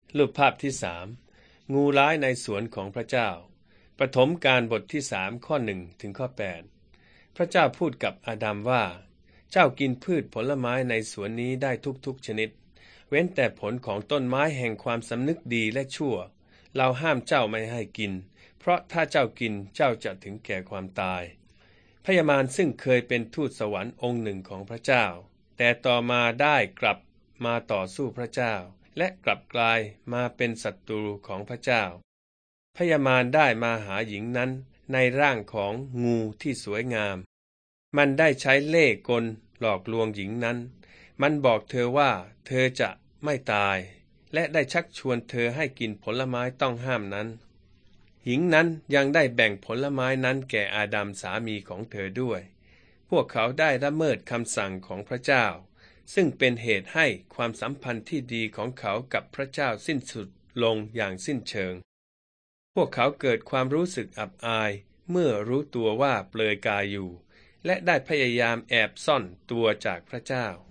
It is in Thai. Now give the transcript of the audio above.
รูปภาพที่3งูร้ายในสวนของพระเจ้าปฐมกาลบทที่3ข้อ1ถึงข้อ8พระเจ้าพูดกับอาดัมว่าเจ้ากินพืชผลไม้ในสวนนี้ได้ทุกชนิดเว้นแต่ผลของต้นไม้แห่งความสำนึกดีและชั่วเราห้ามเจ้าไม่ให้กินเพราะถ้าเจ้ากินเจ้าจะถึงแก่ความตายพญามารซึ่งเคยเป็นทูตสวรรค์องค์หนึ่งของพระเจ้าแต่ต่อมาได้กลับมาต่อสู้พระเจ้าและกลับกลายมาเป็นศัตรูของพระเจ้าพญามารได้มาหาหญิงนั้นในร่างของงูที่สวยงามมันได้ใช้เล่ห์กลหลอกลวงหญิงนั้นมันบอกเธอว่าเธอจะไม่ตายและได้ชักชวนเธอให้กินผลไม้ต้องห้ามนั้นหญิงนั้นยังได้แบ่งผลไม้นั้นแก่อาดัมสามีของเธอด้วยพวกเขาได้ละเมิดคำสั่งของพระเจ้าซึ่งเป็นเหตุให้ความสัมพันธ์ที่ดีของเขากับพระเจ้าสิ้นสุดลงอย่างสิ้นเชิงพวกเขาเกิดความรู้สึกอับอายเมื่อรู้ตัวว่าเปลือยกายอยู่และได้พยายามแอบซ่อนตัวจากพระเจ้า